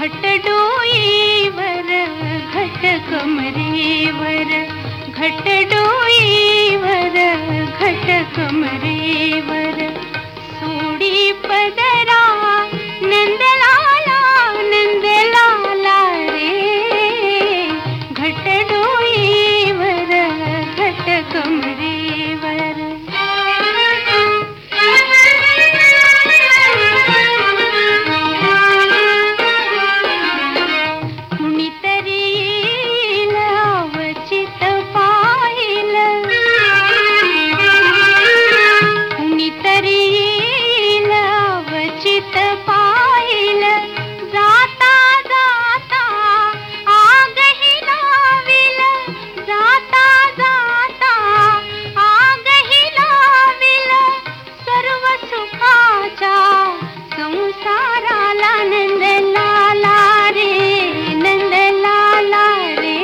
घटडोईवर घट कमरेवर, घटडोईवर घट कमरेवर, सोडी पदरा नंदलाला नंदलाला रे, घटडोईवर घट कमरेवर. संसाराला नंदलाला रे, नंदलाला रे,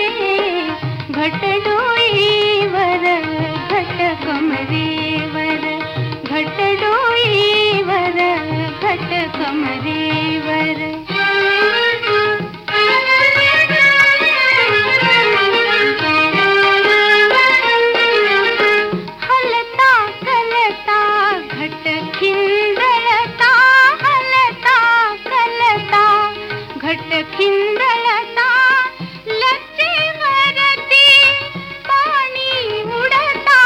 घटडोईवर घट कमरेवर, घटडोईवर घट कमरेवर. हलता कलता घट खिंदळता, घट खिंदळता, लचेवरती पाणी उडता,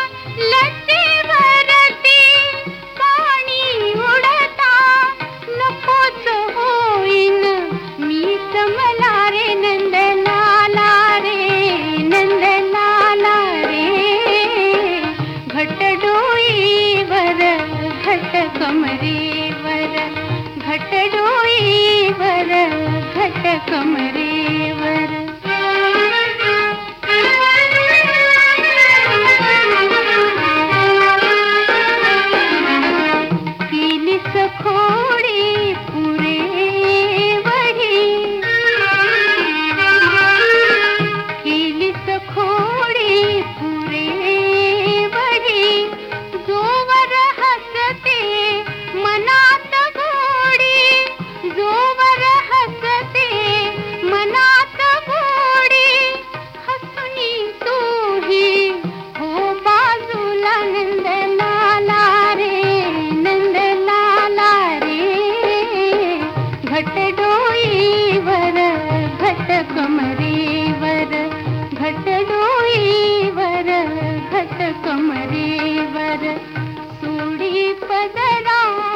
लचेवरती पाणी उडता, नकोच होईन मी समला रे, नंदलाला रे, नंदलाला रे, घटडोईवर घट कमरेवर, घटडोईवर घट कमरेवर. केलीस खोडी पुरे वढी, केलीस खोडी पुरे वढी, जोवर हसते मनात गोडी, जोवर हसते मनात गोडी, हसुनी तूही हो बाजूला, नंदलाला रे, नंदलाला रे, घटडोईवर घट कमरेवर, घटडोईवर घट कमरेवर, सोडी पदरा